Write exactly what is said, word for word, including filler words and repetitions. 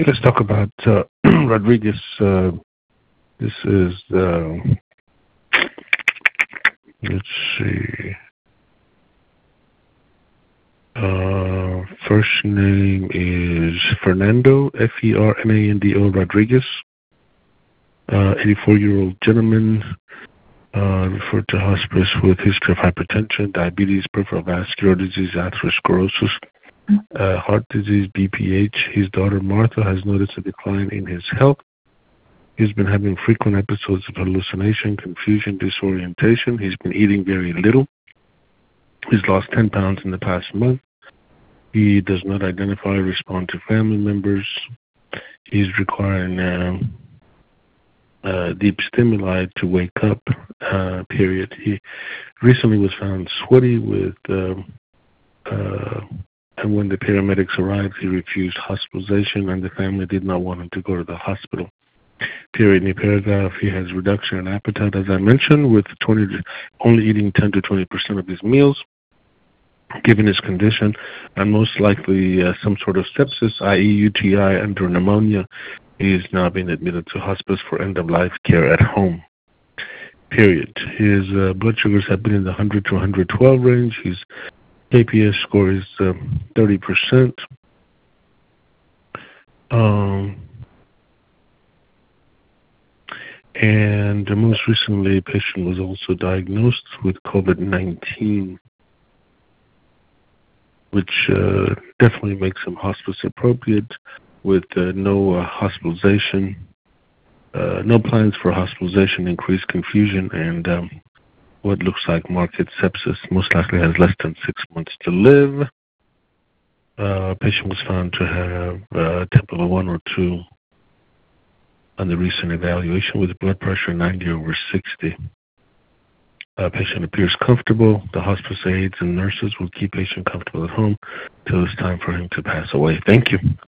Hey, let's talk about uh, Rodriguez. Uh, this is, uh, let's see, uh, first name is Fernando, F E R N A N D O Rodriguez, uh, eighty-four-year-old gentleman, uh, referred to hospice with history of hypertension, diabetes, peripheral vascular disease, atherosclerosis, uh, heart disease, B P H. His daughter Martha has noticed a decline in his health. He's been having frequent episodes of hallucination, confusion, disorientation. He's been eating very little. He's lost ten pounds in the past month. He does not identify or respond to family members. He's requiring uh, uh, deep stimuli to wake up, uh, period. He recently was found sweaty with, uh, uh, and when the paramedics arrived, he refused hospitalization, and the family did not want him to go to the hospital. Period. In the paragraph, he has reduction in appetite, as I mentioned, with twenty only eating ten to twenty percent of his meals. Given his condition, and most likely uh, some sort of sepsis, that is U T I and or pneumonia, he is now being admitted to hospice for end-of-life care at home. Period. His uh, blood sugars have been in the one hundred to one twelve range. His K P S score is uh, thirty percent. Um, and most recently, a patient was also diagnosed with COVID nineteen, which uh, definitely makes him hospice appropriate, with uh, no uh, hospitalization, uh, no plans for hospitalization, increased confusion, and um, what looks like marked sepsis. Most likely has less than six months to live. Uh, patient was found to have uh, temp of a one or two on the recent evaluation with blood pressure ninety over sixty. Uh, patient appears comfortable. The hospice aides and nurses will keep patient comfortable at home till it's time for him to pass away. Thank you.